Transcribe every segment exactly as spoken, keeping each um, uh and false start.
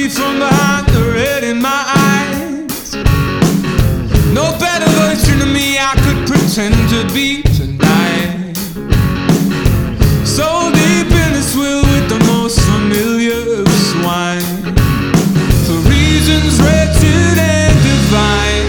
me from behind the red in my eyes. No better version of me I could pretend to be tonight. So deep in the swill with the most familiar of swine, for reasons wretched and divine.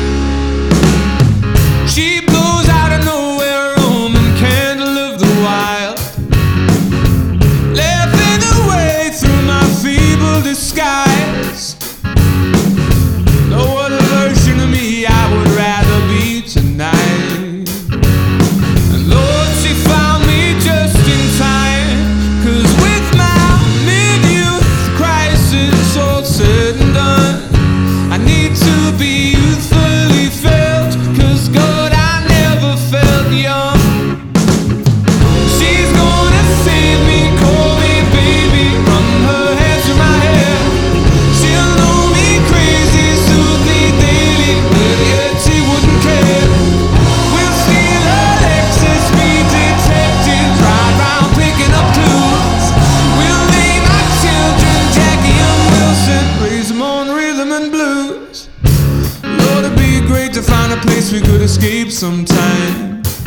She blows out of nowhere, a Roman candle of the wild, laughing away through my feeble disguise. No other version of me I would rather be tonight. And Lord, she found me just in time, 'cause with my mid-youth crisis all said and done, I need to be youthfully felt, 'cause God, I never felt young. She's gonna save me, call me baby, run her hands through my hair. She'll know me crazy, soothe me daily, but yet she wouldn't care. We'll steal her Lexus, be detectives, ride round picking up clues. We'll name our children Jackie and Wilson, raise them on rhythm and blues. Lord, it'd be great to find a place we could escape sometime.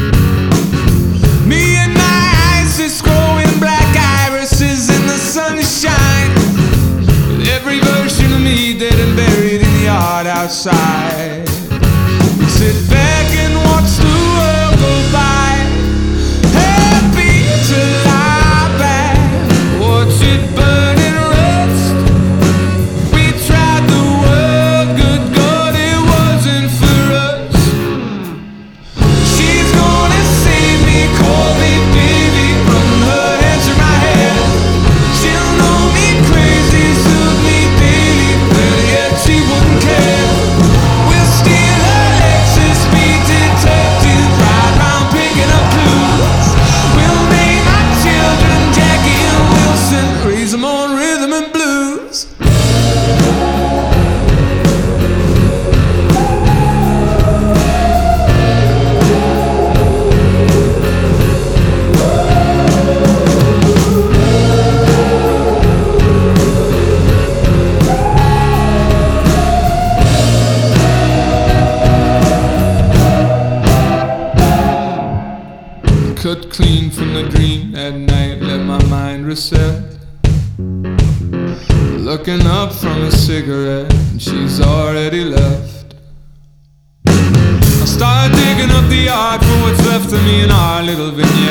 Me and my eyes just growing black irises in the sunshine, with every version of me dead and buried in the yard outside. We sit back and watch the world go by, happy to lie back, watch it burn and rust. We tried the world, good God, it wasn't for us. She's gonna save me, call me baby, run her hands through my hair. She'll know me crazy, soothe me daily, but yet she wouldn't care. We'll steal her Lexus, be detectives, ride round picking up clues. We'll name our children Jackie and Wilson, raise them on rhythm and blues. Cut clean from the dream at night, let my mind reset. Looking up from a cigarette, and she's already left. I start digging up the yard for what's left of me in our little vignette.